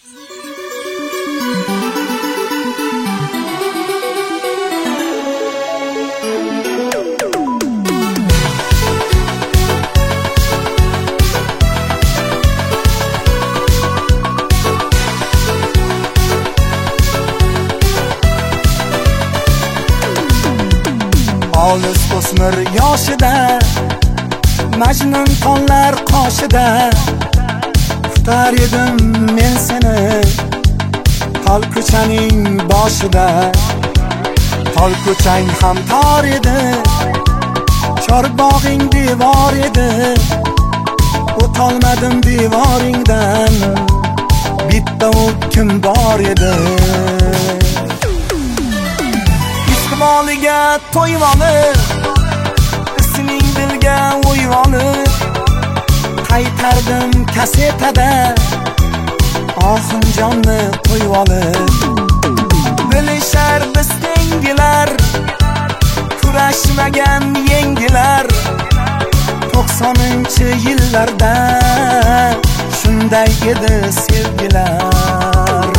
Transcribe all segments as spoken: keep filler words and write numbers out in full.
Olis o'smir yoshida Majnun tonlar qoshida kutar edim men seni tol ko'chaning boshida. Tol ko'chang ham tor edi, chorbog'ing devor edi. O'tolmadim devoringdan, bitta o'tkim bor edi. Istiqboliga to'yib olib, isming dilga o'yib olib, qaytardim kasetada oxin jonni qo'yib olib. Bilishar biz tengilar, kurashmagan yengilar. to'qsoninchi yillarda shunday edi sevgilar.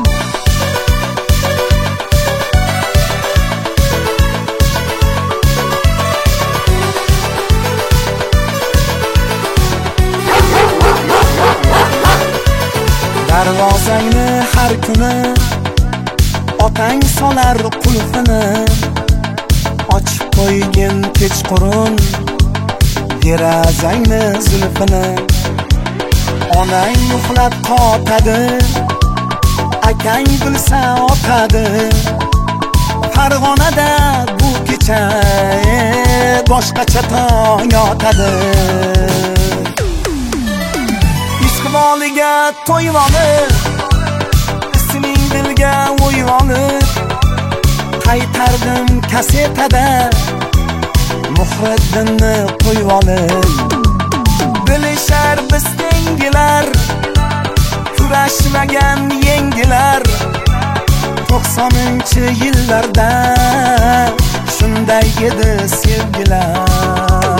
Darvozangni har kuni otang solar qulfini, ochib qo'ygin kechqurun derazangni zulfini. Onang uxlab qotadi, akang bilsa otadi. Farg'onada bu kecha boshqacha tong yotadi. Istiqboliga to'yib olib, isming dilga o'yib olib, qaytardim kasetada Muhriddinni qo'yib olib. Bilishar biz tengilar, kurashmagan yengilar. to'qsoninchi yillarda shunday edi sevgilar.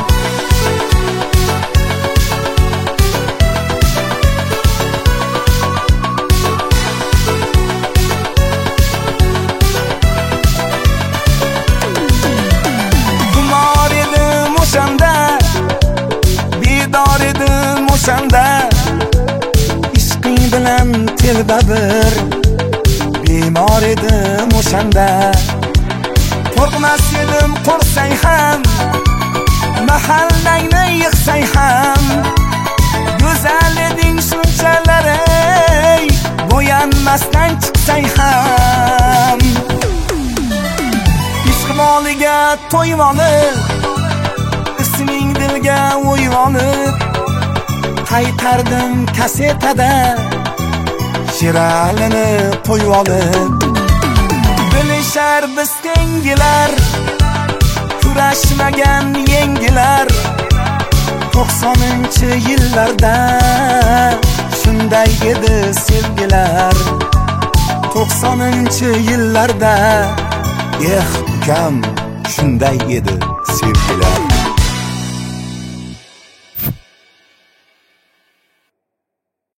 Bedor edim o'shanda, ishqing bilan telba bir bemor edim o'shanda. Qo'rqmas edim qo'rsang ham, mahallangni yig'sang ham. Go'zal eding shunchalar, ey bo'yanmasdan chiqsang ham. Istiqboliga to'yib olib, isming dilga o'yib olib, qaytardim kasetada Shiralini qo'yib olib. Bilishar biz tengilar, kurashmagan yengilar. to'qsoninchi yillarda shunday edi sevgilar. to'qsoninchi yillarda eh ukam shunday edi sevgilar.